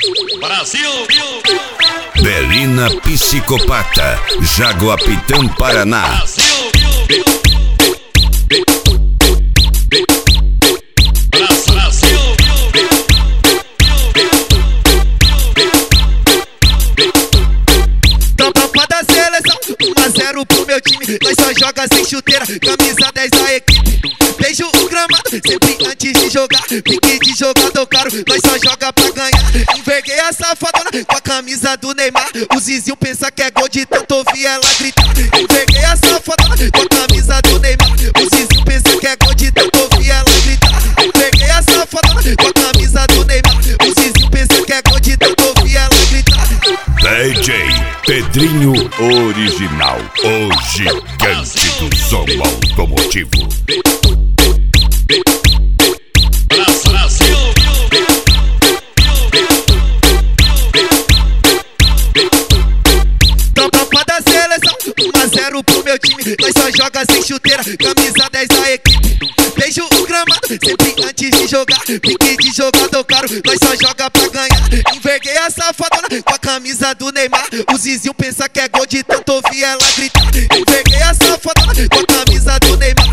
Brasil! Belina Psicopata, Jaguapitã, Paraná. Tropa da seleção, 1-0 pro meu time. Nós só joga sem chuteira, camisa 10 da equipe. Beijo o gramado, sempre antes de jogar. Pique de jogador caro, nós só joga pra ganhar. Enverguei a safadona com a camisa do Neymar. O Zizinho pensa que é gol de tanto ouvir ela gritar. Enverguei a safadona com a camisa do Neymar. O Zizinho pensa que é gol de tanto ouvir ela gritar. Enverguei a safadona com a camisa do Neymar. O Zizinho pensa que é gol de tanto ouvir ela gritar. DJ Pedrinho Original, o gigante do som automotivo. Tropa da seleção, 1-0 pro meu time. Nós só joga sem chuteira, camisa 10 da equipe. Beijo o gramado, sempre antes de jogar. Pique de jogador caro, nós só joga pra ganhar. Enverguei a safadona com a camisa do Neymar. O Zizinho pensa que é gol de tanto ouvir ela gritar. Enverguei a safadona com a camisa do Neymar.